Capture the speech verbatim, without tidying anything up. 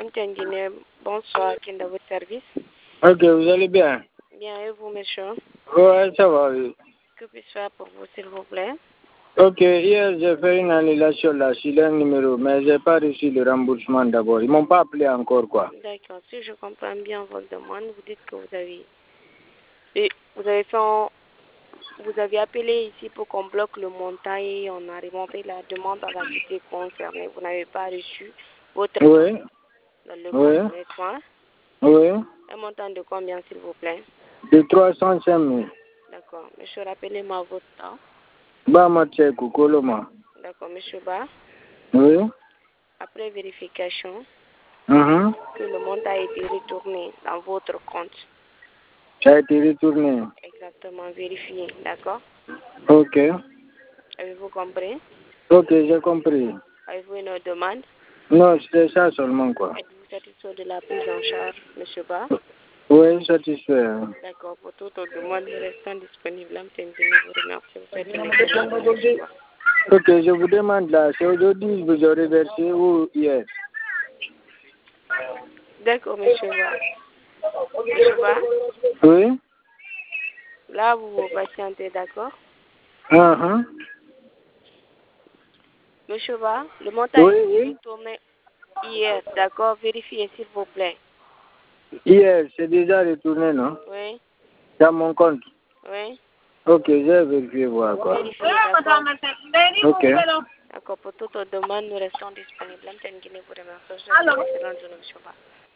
M T N Guinée, bonsoir, qui est dans votre service? Ok, vous allez bien? Bien, et vous, monsieur? Ouais, ça va, oui. Que puis-je faire pour vous, s'il vous plaît? Ok, hier j'ai fait une annulation là sur le numéro, mais j'ai pas reçu le remboursement d'abord. Ils m'ont pas appelé encore, quoi. D'accord, si je comprends bien votre demande, vous dites que vous avez, et vous avez fait, un... vous avez appelé ici pour qu'on bloque le montant et on a remonté la demande à la cité concernée. Vous n'avez pas reçu votre Oui. dans le Oui. compte des soins. Oui. Un montant de combien, s'il vous plaît? De trois cent cinq mille. D'accord. Monsieur, rappelez-moi votre temps. Ba Matchekou, Koloma. D'accord, monsieur Ba. Oui. Après vérification, Mhm. que le montant a été retourné dans votre compte. Ça a été retourné. Exactement, vérifié. D'accord? Ok. Avez-vous compris? Ok, j'ai compris. Avez-vous une autre demande? Non, c'est ça seulement, quoi. Êtes-vous satisfait de la prise en charge, monsieur Ba? Oui, satisfait. D'accord, pour toute autre demande, nous restons disponibles. M T N Guinée vous remercie. Vous souhaite une excellente journée, monsieur Ba. Ok, je vous demande là, c'est aujourd'hui que vous aurez versé ou hier? D'accord, monsieur Ba. Monsieur Ba, Oui. là, vous vous patientez, d'accord? Uh-huh. Monsieur Ba, le montant Oui, a été oui. retourné hier, d'accord? Vérifiez, s'il vous plaît. Hier, c'est déjà retourné, non? Oui, Dans mon compte. oui. Ok, j'ai vérifié voir quoi. Vérifiez, d'accord? Ok. D'accord, pour toute autre demande, nous restons disponibles. M T N Guinée vous remercie. Je vous souhaite une excellente journée, monsieur Ba.